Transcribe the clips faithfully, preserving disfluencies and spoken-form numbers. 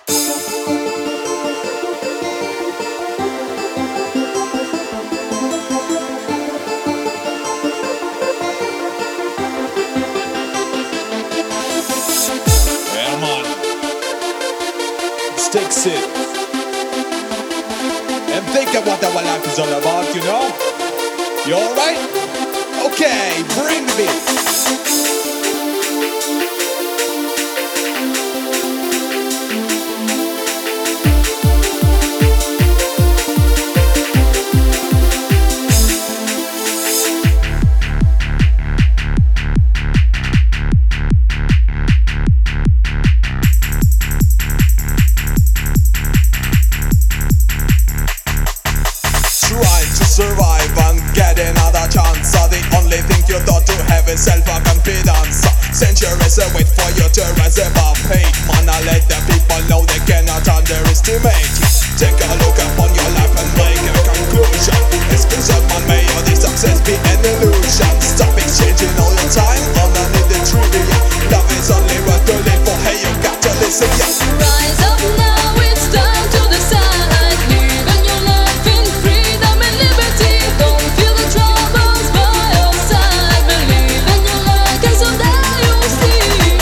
Yeah, man. Sticks it. And think of what our life is all about, you know? You alright? Okay, bring the beat. Trying to survive and get another chance. So the only thing you thought to have is self-confidence. Centuries wait for you to rise above hate. Man, I let the people know they cannot underestimate. Take a look upon your life and make a conclusion. Exclusion, man, may your this success be an illusion. Stop exchanging all your time on unneeded trivia. Love is only worth to live for. Hey, you got to listen, yeah. Rise up now, it's time to decide. Living your life in freedom and liberty. Don't feel the troubles by your side. Believe in your life, and someday you'll see.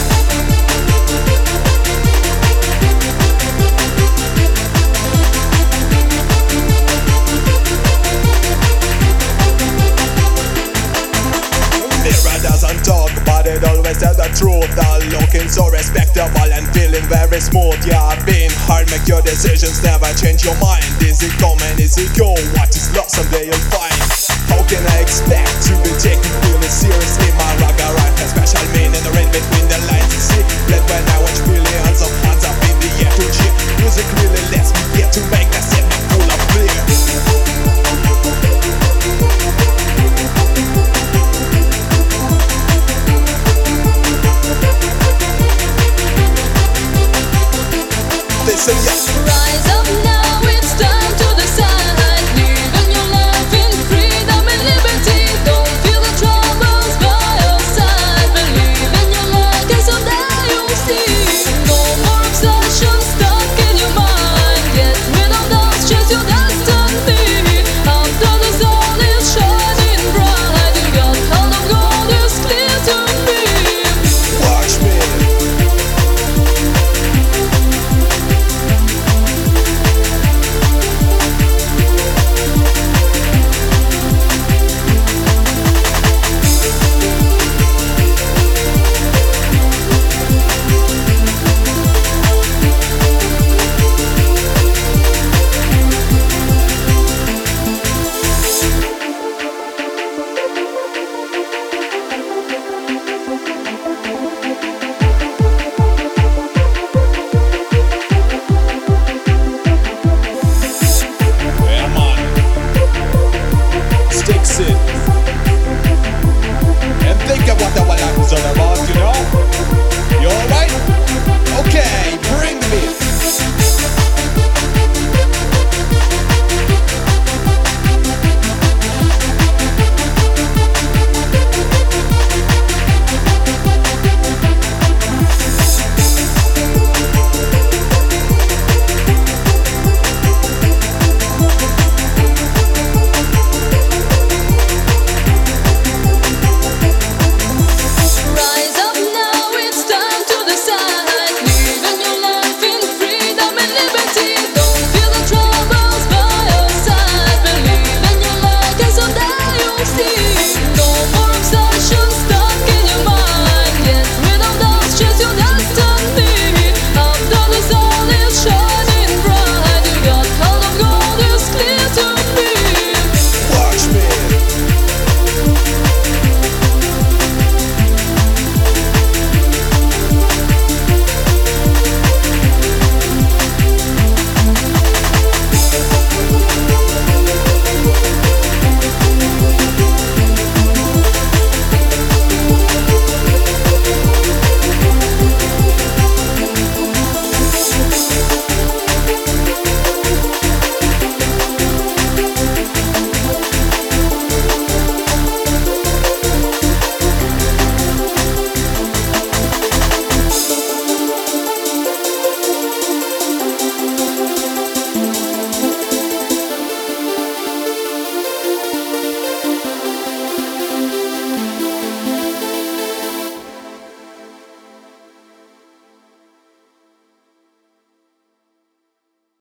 Mirror doesn't talk, but it always tells the truth. The looking so respectable and feeling very smooth. Yeah, being hard, make your decisions, never change your mind. Is it come and is it go? What is lost someday you'll find. How can I expect to be taken